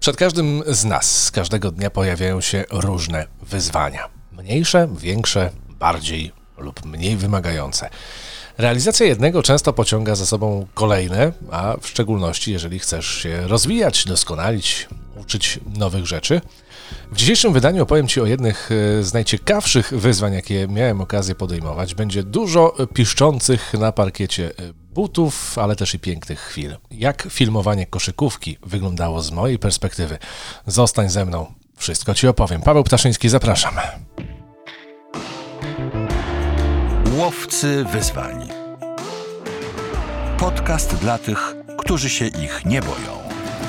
Przed każdym z nas każdego dnia pojawiają się różne wyzwania. Mniejsze, większe, bardziej lub mniej wymagające. Realizacja jednego często pociąga za sobą kolejne, a w szczególności jeżeli chcesz się rozwijać, doskonalić, uczyć nowych rzeczy. W dzisiejszym wydaniu opowiem Ci o jednych z najciekawszych wyzwań, jakie miałem okazję podejmować. Będzie dużo piszczących na parkiecie butów, ale też i pięknych chwil. Jak filmowanie koszykówki wyglądało z mojej perspektywy? Zostań ze mną, wszystko Ci opowiem. Paweł Ptaszyński, zapraszam. Łowcy wyzwań. Podcast dla tych, którzy się ich nie boją.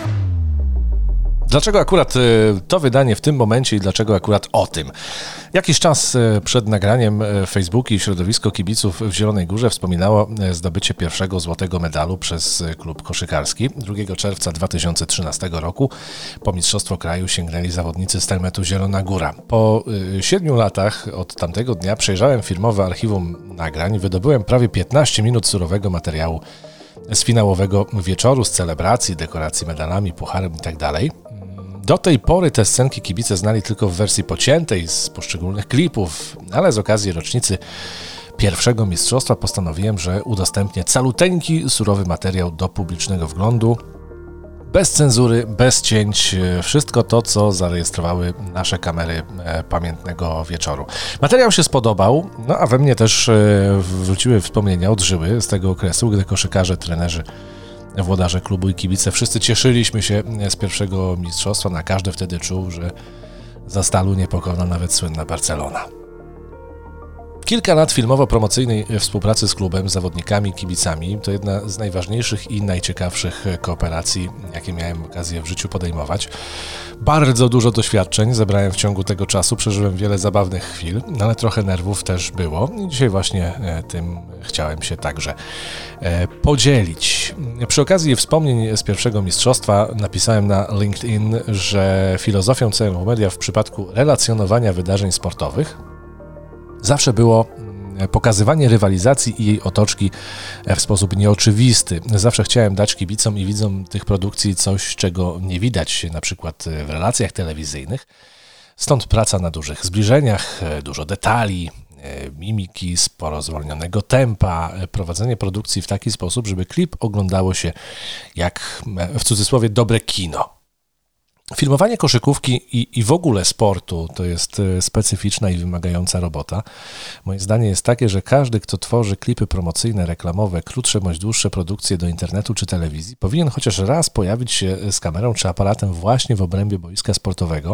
Dlaczego akurat to wydanie w tym momencie i dlaczego akurat o tym? Jakiś czas przed nagraniem Facebook i środowisko kibiców w Zielonej Górze wspominało zdobycie pierwszego złotego medalu przez klub koszykarski. 2 czerwca 2013 roku po mistrzostwo kraju sięgnęli zawodnicy z Telmetu Zielona Góra. Po 7 latach od tamtego dnia przejrzałem firmowe archiwum nagrań, wydobyłem prawie 15 minut surowego materiału z finałowego wieczoru, z celebracji, dekoracji medalami, pucharem itd. Do tej pory te scenki kibice znali tylko w wersji pociętej z poszczególnych klipów, ale z okazji rocznicy pierwszego mistrzostwa postanowiłem, że udostępnię caluteńki, surowy materiał do publicznego wglądu. Bez cenzury, bez cięć, wszystko to, co zarejestrowały nasze kamery pamiętnego wieczoru. Materiał się spodobał, a we mnie też wróciły wspomnienia, odżyły z tego okresu, gdy koszykarze, trenerzy, włodarze klubu i kibice, wszyscy cieszyliśmy się z pierwszego mistrzostwa, na każdy wtedy czuł, że za Stalu nie pokona nawet słynna Barcelona. Kilka lat filmowo-promocyjnej współpracy z klubem, zawodnikami, kibicami to jedna z najważniejszych i najciekawszych kooperacji, jakie miałem okazję w życiu podejmować. Bardzo dużo doświadczeń zebrałem w ciągu tego czasu, przeżyłem wiele zabawnych chwil, ale trochę nerwów też było i dzisiaj właśnie tym chciałem się także podzielić. Przy okazji wspomnień z pierwszego mistrzostwa napisałem na LinkedIn, że filozofią CMU Media w przypadku relacjonowania wydarzeń sportowych zawsze było pokazywanie rywalizacji i jej otoczki w sposób nieoczywisty. Zawsze chciałem dać kibicom i widzom tych produkcji coś, czego nie widać na przykład w relacjach telewizyjnych. Stąd praca na dużych zbliżeniach, dużo detali, mimiki, sporo zwolnionego tempa, prowadzenie produkcji w taki sposób, żeby klip oglądało się jak, w cudzysłowie, dobre kino. Filmowanie koszykówki i w ogóle sportu to jest specyficzna i wymagająca robota. Moje zdanie jest takie, że każdy, kto tworzy klipy promocyjne, reklamowe, krótsze bądź dłuższe produkcje do internetu czy telewizji, powinien chociaż raz pojawić się z kamerą czy aparatem właśnie w obrębie boiska sportowego,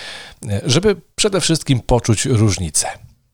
żeby przede wszystkim poczuć różnicę.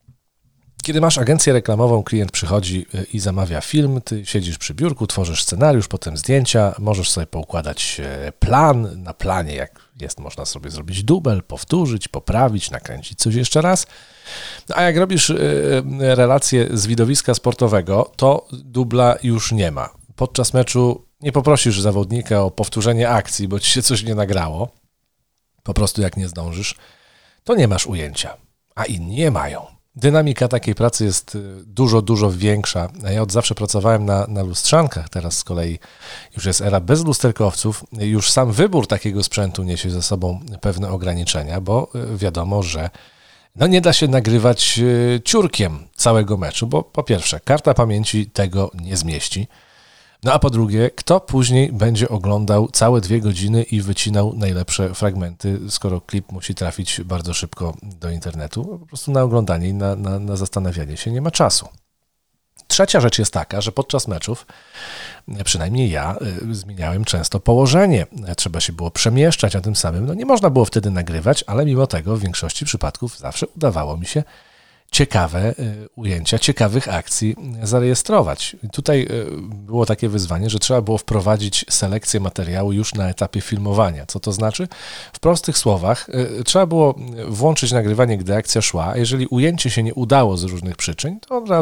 Kiedy masz agencję reklamową, klient przychodzi i zamawia film, ty siedzisz przy biurku, tworzysz scenariusz, potem zdjęcia, możesz sobie poukładać plan, na planie jak jest, można sobie zrobić dubel, powtórzyć, poprawić, nakręcić coś jeszcze raz. A jak robisz relację z widowiska sportowego, to dubla już nie ma. Podczas meczu nie poprosisz zawodnika o powtórzenie akcji, bo ci się coś nie nagrało. Po prostu jak nie zdążysz, to nie masz ujęcia, a inni je mają. Dynamika takiej pracy jest dużo większa. Ja od zawsze pracowałem na lustrzankach, teraz z kolei już jest era bez lusterkowców. Już sam wybór takiego sprzętu niesie ze sobą pewne ograniczenia, bo wiadomo, że nie da się nagrywać ciurkiem całego meczu, bo po pierwsze karta pamięci tego nie zmieści, a po drugie, kto później będzie oglądał całe 2 godziny i wycinał najlepsze fragmenty, skoro klip musi trafić bardzo szybko do internetu, po prostu na oglądanie i na zastanawianie się nie ma czasu. Trzecia rzecz jest taka, że podczas meczów, przynajmniej ja, zmieniałem często położenie. Trzeba się było przemieszczać, a tym samym nie można było wtedy nagrywać, ale mimo tego w większości przypadków zawsze udawało mi się ciekawe ujęcia, ciekawych akcji zarejestrować. Tutaj było takie wyzwanie, że trzeba było wprowadzić selekcję materiału już na etapie filmowania. Co to znaczy? W prostych słowach trzeba było włączyć nagrywanie, gdy akcja szła, a jeżeli ujęcie się nie udało z różnych przyczyn,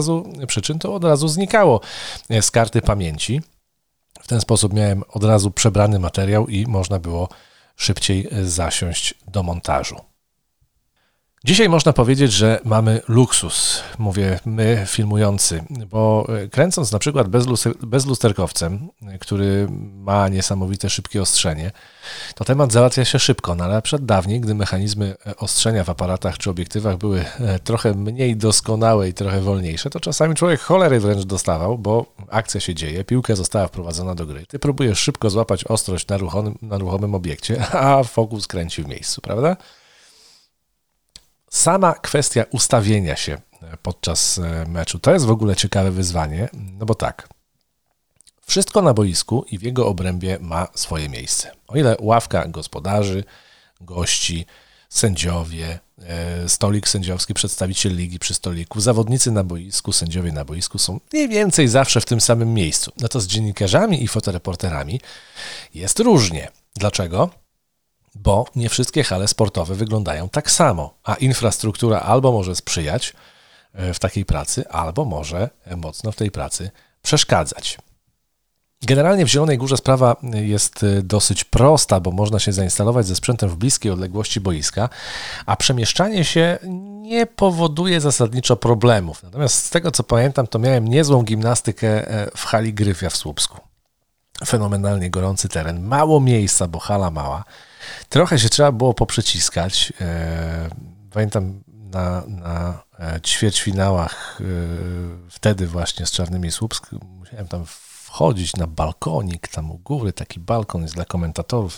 to od razu znikało z karty pamięci. W ten sposób miałem od razu przebrany materiał i można było szybciej zasiąść do montażu. Dzisiaj można powiedzieć, że mamy luksus, mówię my filmujący, bo kręcąc na przykład bezlusterkowcem, który ma niesamowite szybkie ostrzenie, to temat załatwia się szybko, no ale przed dawniej, gdy mechanizmy ostrzenia w aparatach czy obiektywach były trochę mniej doskonałe i trochę wolniejsze, to czasami człowiek cholery wręcz dostawał, bo akcja się dzieje, piłka została wprowadzona do gry, ty próbujesz szybko złapać ostrość na ruchomym obiekcie, a fokus kręci w miejscu, prawda? Sama kwestia ustawienia się podczas meczu to jest w ogóle ciekawe wyzwanie, no bo tak, wszystko na boisku i w jego obrębie ma swoje miejsce. O ile ławka gospodarzy, gości, sędziowie, stolik sędziowski, przedstawiciel ligi przy stoliku, zawodnicy na boisku, sędziowie na boisku są mniej więcej zawsze w tym samym miejscu. No to z dziennikarzami i fotoreporterami jest różnie. Dlaczego? Bo nie wszystkie hale sportowe wyglądają tak samo, a infrastruktura albo może sprzyjać w takiej pracy, albo może mocno w tej pracy przeszkadzać. Generalnie w Zielonej Górze sprawa jest dosyć prosta, bo można się zainstalować ze sprzętem w bliskiej odległości boiska, a przemieszczanie się nie powoduje zasadniczo problemów. Natomiast z tego co pamiętam, to miałem niezłą gimnastykę w hali Gryfia w Słupsku. Fenomenalnie gorący teren, mało miejsca, bo hala mała. Trochę się trzeba było poprzeciskać. Pamiętam na ćwierćfinałach wtedy właśnie z Czarnymi Słupsk musiałem tam wchodzić na balkonik, tam u góry taki balkon jest dla komentatorów,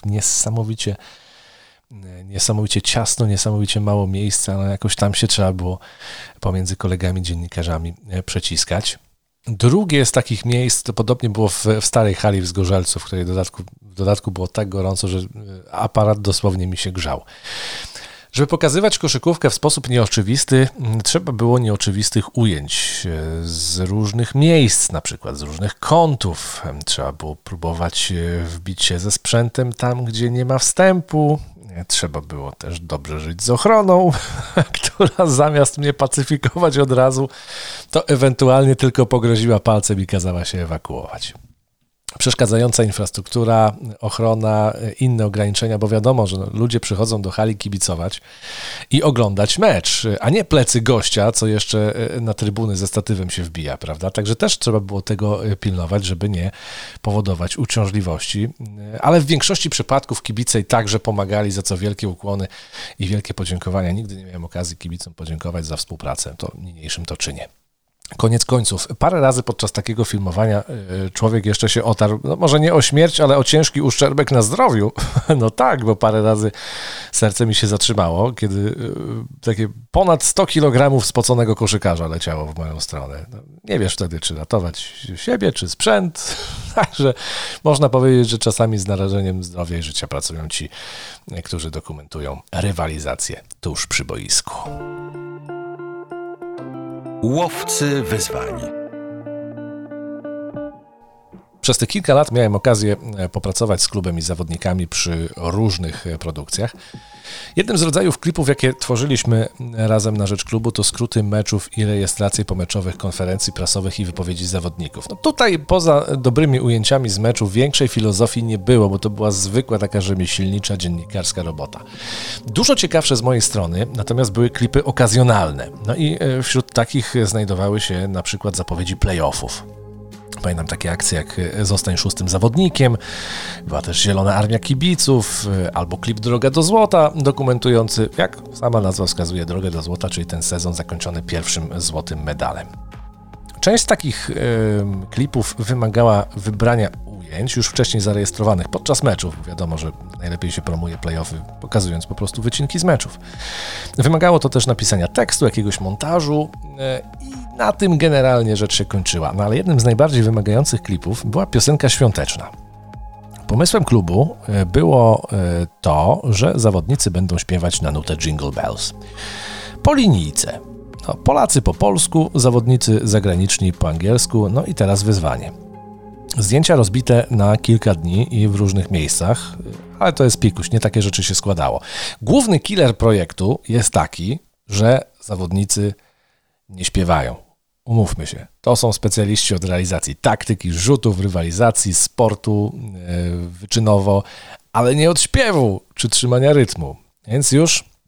niesamowicie ciasno, niesamowicie mało miejsca, ale jakoś tam się trzeba było pomiędzy kolegami dziennikarzami przeciskać. Drugie z takich miejsc, to podobnie było w starej hali w Zgorzelcu, w której w dodatku było tak gorąco, że aparat dosłownie mi się grzał. Żeby pokazywać koszykówkę w sposób nieoczywisty, trzeba było nieoczywistych ujęć z różnych miejsc, na przykład z różnych kątów. Trzeba było próbować wbić się ze sprzętem tam, gdzie nie ma wstępu. Trzeba było też dobrze żyć z ochroną, która zamiast mnie pacyfikować od razu, to ewentualnie tylko pogroziła palcem i kazała się ewakuować. Przeszkadzająca infrastruktura, ochrona, inne ograniczenia, bo wiadomo, że ludzie przychodzą do hali kibicować i oglądać mecz, a nie plecy gościa, co jeszcze na trybuny ze statywem się wbija, prawda? Także też trzeba było tego pilnować, żeby nie powodować uciążliwości, ale w większości przypadków kibice i także pomagali, za co wielkie ukłony i wielkie podziękowania. Nigdy nie miałem okazji kibicom podziękować za współpracę, to niniejszym to czynię. Koniec końców, parę razy podczas takiego filmowania człowiek jeszcze się otarł, no może nie o śmierć, ale o ciężki uszczerbek na zdrowiu. No tak, bo parę razy serce mi się zatrzymało, kiedy takie ponad 100 kg spoconego koszykarza leciało w moją stronę. No, nie wiesz wtedy, czy ratować siebie, czy sprzęt. Także można powiedzieć, że czasami z narażeniem zdrowia i życia pracują ci, którzy dokumentują rywalizację tuż przy boisku. Łowcy wyzwań. Przez te kilka lat miałem okazję popracować z klubem i zawodnikami przy różnych produkcjach. Jednym z rodzajów klipów, jakie tworzyliśmy razem na rzecz klubu, to skróty meczów i rejestracje pomeczowych konferencji prasowych i wypowiedzi zawodników. No tutaj poza dobrymi ujęciami z meczu większej filozofii nie było, bo to była zwykła taka rzemieślnicza, dziennikarska robota. Dużo ciekawsze z mojej strony, natomiast były klipy okazjonalne. No i wśród takich znajdowały się na przykład zapowiedzi playoffów. Pamiętam takie akcje jak Zostań szóstym zawodnikiem, była też Zielona Armia Kibiców, albo klip Droga do Złota, dokumentujący, jak sama nazwa wskazuje, Drogę do Złota, czyli ten sezon zakończony pierwszym złotym medalem. Część z takich klipów wymagała wybrania ujęć już wcześniej zarejestrowanych podczas meczów. Wiadomo, że najlepiej się promuje play-offy, pokazując po prostu wycinki z meczów. Wymagało to też napisania tekstu, jakiegoś montażu i na tym generalnie rzecz się kończyła. No ale jednym z najbardziej wymagających klipów była piosenka świąteczna. Pomysłem klubu było to, że zawodnicy będą śpiewać na nutę Jingle Bells. Po linijce. No, Polacy po polsku, zawodnicy zagraniczni po angielsku, no i teraz wyzwanie. Zdjęcia rozbite na kilka dni i w różnych miejscach, ale to jest pikuś, nie takie rzeczy się składało. Główny killer projektu jest taki, że zawodnicy nie śpiewają. Umówmy się, to są specjaliści od realizacji taktyki, rzutów, rywalizacji, sportu wyczynowo, ale nie od śpiewu czy trzymania rytmu. Więc już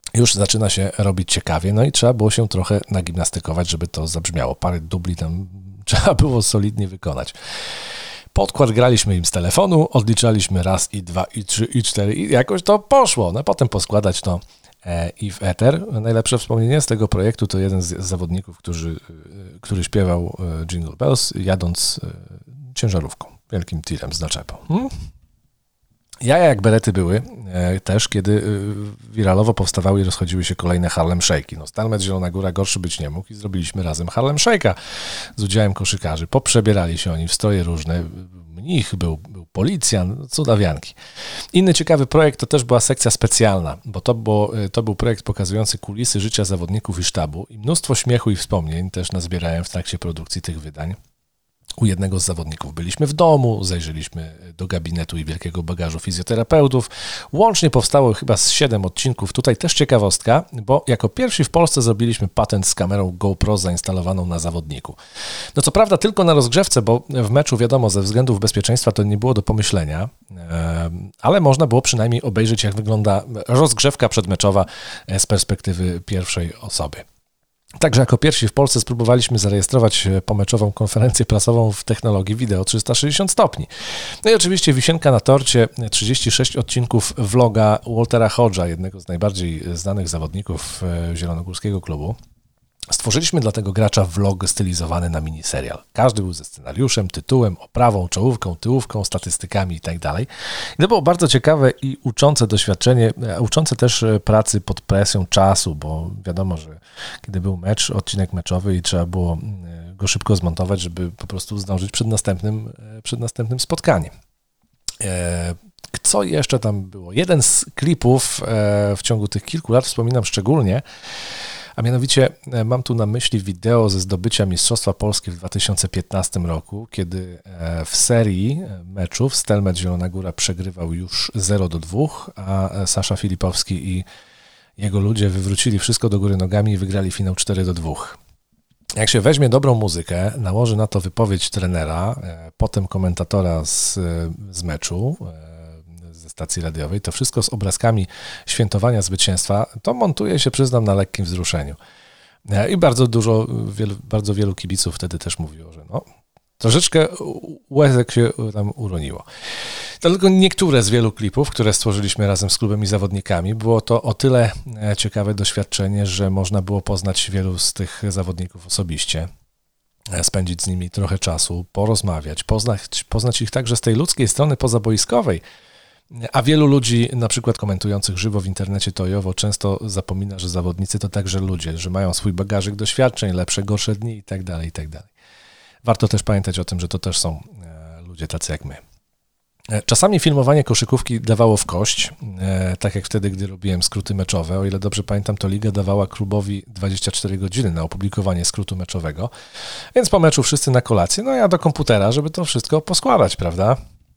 już zaczyna się robić ciekawie, no i trzeba było się trochę nagimnastykować, żeby to zabrzmiało. Parę dubli tam trzeba było solidnie wykonać. Podkład graliśmy im z telefonu, odliczaliśmy raz, i 2, i 3, i 4 i jakoś to poszło. No potem poskładać to i w eter. Najlepsze wspomnienie z tego projektu to jeden z zawodników, który śpiewał Jingle Bells, jadąc ciężarówką, wielkim tirem z naczepą. Jaja jak berety były też, kiedy wiralowo powstawały i rozchodziły się kolejne Harlem Shake'i. No, Stelmet, Zielona Góra gorszy być nie mógł i zrobiliśmy razem Harlem Shake'a z udziałem koszykarzy. Poprzebierali się oni w stroje różne. Mnich, był policjant, cudawianki. Inny ciekawy projekt to też była sekcja specjalna, bo to był projekt pokazujący kulisy życia zawodników i sztabu i mnóstwo śmiechu i wspomnień też nazbierałem w trakcie produkcji tych wydań. U jednego z zawodników byliśmy w domu, zajrzeliśmy do gabinetu i wielkiego bagażu fizjoterapeutów. Łącznie powstało chyba z 7 odcinków. Tutaj też ciekawostka, bo jako pierwsi w Polsce zrobiliśmy patent z kamerą GoPro zainstalowaną na zawodniku. No co prawda tylko na rozgrzewce, bo w meczu wiadomo, ze względów bezpieczeństwa to nie było do pomyślenia, ale można było przynajmniej obejrzeć, jak wygląda rozgrzewka przedmeczowa z perspektywy pierwszej osoby. Także jako pierwsi w Polsce spróbowaliśmy zarejestrować pomeczową konferencję prasową w technologii wideo 360 stopni. No i oczywiście wisienka na torcie, 36 odcinków vloga Waltera Hodge'a, jednego z najbardziej znanych zawodników zielonogórskiego klubu. Stworzyliśmy dla tego gracza vlog stylizowany na miniserial. Każdy był ze scenariuszem, tytułem, oprawą, czołówką, tyłówką, statystykami itd. I to było bardzo ciekawe i uczące doświadczenie, uczące też pracy pod presją czasu, bo wiadomo, że kiedy był mecz, odcinek meczowy i trzeba było go szybko zmontować, żeby po prostu zdążyć przed następnym spotkaniem. Co jeszcze tam było? Jeden z klipów w ciągu tych kilku lat wspominam szczególnie, a mianowicie mam tu na myśli wideo ze zdobycia Mistrzostwa Polski w 2015 roku, kiedy w serii meczów Stelmet Zielona Góra przegrywał już 0-2, a Sasza Filipowski i jego ludzie wywrócili wszystko do góry nogami i wygrali finał 4-2. Jak się weźmie dobrą muzykę, nałoży na to wypowiedź trenera, potem komentatora z meczu, ze stacji radiowej, to wszystko z obrazkami świętowania zwycięstwa, to montuje się, przyznam, na lekkim wzruszeniu. I bardzo wielu kibiców wtedy też mówiło, że no, troszeczkę łezek się tam uroniło. To tylko niektóre z wielu klipów, które stworzyliśmy razem z klubem i zawodnikami. Było to o tyle ciekawe doświadczenie, że można było poznać wielu z tych zawodników osobiście, spędzić z nimi trochę czasu, porozmawiać, poznać ich także z tej ludzkiej strony pozaboiskowej. A wielu ludzi, na przykład komentujących żywo w internecie to i owo, często zapomina, że zawodnicy to także ludzie, że mają swój bagażyk doświadczeń, lepsze, gorsze dni i tak dalej, i tak dalej. Warto też pamiętać o tym, że to też są ludzie tacy jak my. Czasami filmowanie koszykówki dawało w kość, tak jak wtedy, gdy robiłem skróty meczowe. O ile dobrze pamiętam, to liga dawała klubowi 24 godziny na opublikowanie skrótu meczowego, więc po meczu wszyscy na kolację, no ja do komputera, żeby to wszystko poskładać, prawda?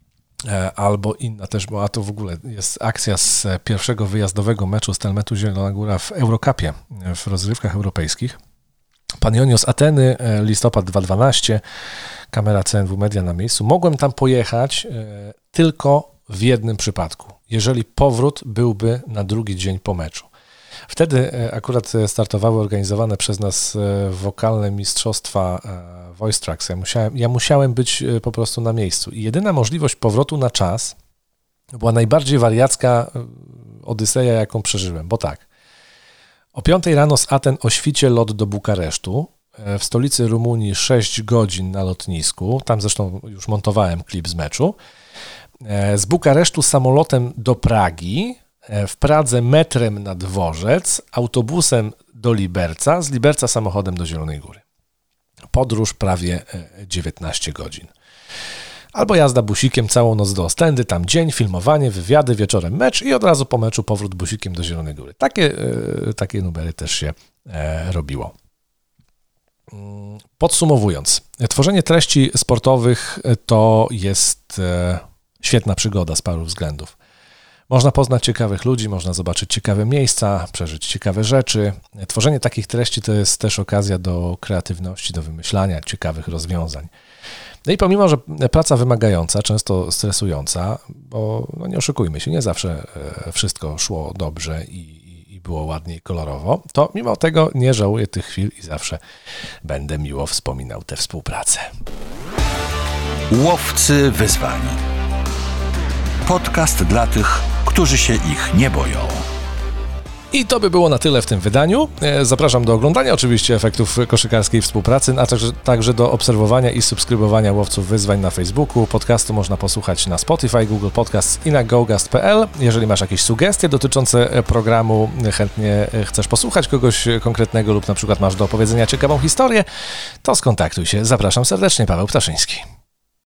Albo inna też, bo to w ogóle jest akcja z pierwszego wyjazdowego meczu Stelmetu Zielona Góra w Eurocupie, w rozgrywkach europejskich. Panionios Ateny, listopad 2012, kamera CNW Media na miejscu. Mogłem tam pojechać tylko w jednym przypadku, jeżeli powrót byłby na drugi dzień po meczu. Wtedy akurat startowały organizowane przez nas wokalne mistrzostwa Voice Tracks. Ja musiałem być po prostu na miejscu. I jedyna możliwość powrotu na czas była najbardziej wariacka odyseja, jaką przeżyłem, bo tak. O 5 rano z Aten o świcie lot do Bukaresztu. W stolicy Rumunii 6 godzin na lotnisku. Tam zresztą już montowałem klip z meczu. Z Bukaresztu samolotem do Pragi. W Pradze metrem na dworzec, autobusem do Liberca, z Liberca samochodem do Zielonej Góry. Podróż prawie 19 godzin. Albo jazda busikiem całą noc do Ostendy, tam dzień, filmowanie, wywiady, wieczorem mecz i od razu po meczu powrót busikiem do Zielonej Góry. Takie numery też się robiło. Podsumowując, tworzenie treści sportowych to jest świetna przygoda z paru względów. Można poznać ciekawych ludzi, można zobaczyć ciekawe miejsca, przeżyć ciekawe rzeczy. Tworzenie takich treści to jest też okazja do kreatywności, do wymyślania ciekawych rozwiązań. No i pomimo, że praca wymagająca, często stresująca, bo no nie oszukujmy się, nie zawsze wszystko szło dobrze i było ładnie i kolorowo, to mimo tego nie żałuję tych chwil i zawsze będę miło wspominał tę współpracę. Łowcy wyzwań. Podcast dla tych, którzy się ich nie boją. I to by było na tyle w tym wydaniu. Zapraszam do oglądania oczywiście efektów koszykarskiej współpracy, a także do obserwowania i subskrybowania Łowców Wyzwań na Facebooku. Podcastu można posłuchać na Spotify, Google Podcast i na gogast.pl. Jeżeli masz jakieś sugestie dotyczące programu, chętnie chcesz posłuchać kogoś konkretnego lub na przykład masz do opowiedzenia ciekawą historię, to skontaktuj się. Zapraszam serdecznie, Paweł Ptaszyński.